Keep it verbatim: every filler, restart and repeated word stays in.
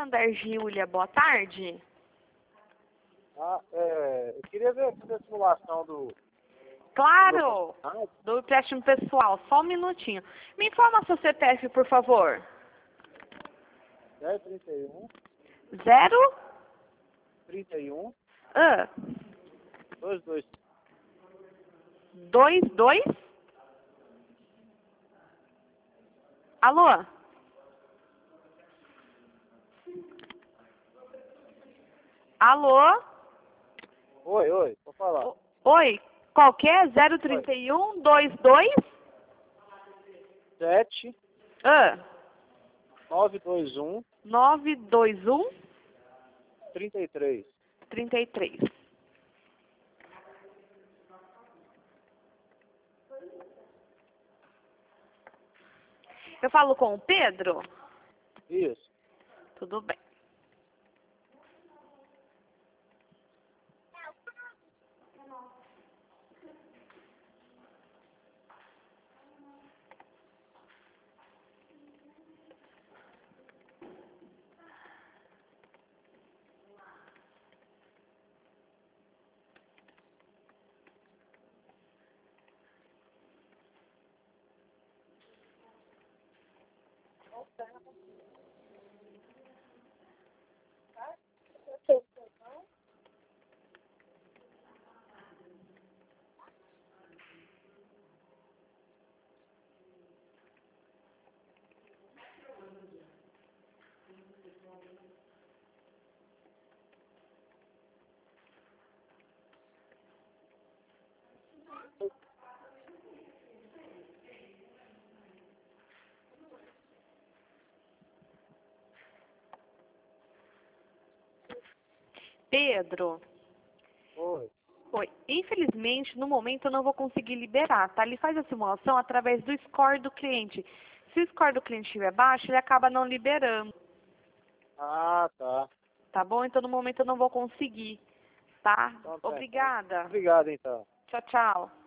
Santander, Giulia, boa tarde. Ah, é, eu queria ver aqui a simulação do... Claro, do... do empréstimo pessoal, só um minutinho. Me informa seu C P F, por favor. zero trinta e um, Zero? trinta e um, Ah, dois dois. dois, dois? Alô? Alô? Oi, oi, vou falar. O- Oi, qual que é? zero trinta e um, dois, dois? sete, Ah, nove dois um, nove, dois, um, trinta e três. trinta e três. Eu falo com o Pedro? Isso. Tudo bem. Pedro, Oi. oi. Infelizmente, no momento eu não vou conseguir liberar, tá? Ele faz a simulação através do score do cliente. Se o score do cliente estiver baixo, ele acaba não liberando, Ah, tá. tá bom? Então, no momento eu não vou conseguir, tá? Então, tá. Obrigada. Obrigado, então. Tchau, tchau.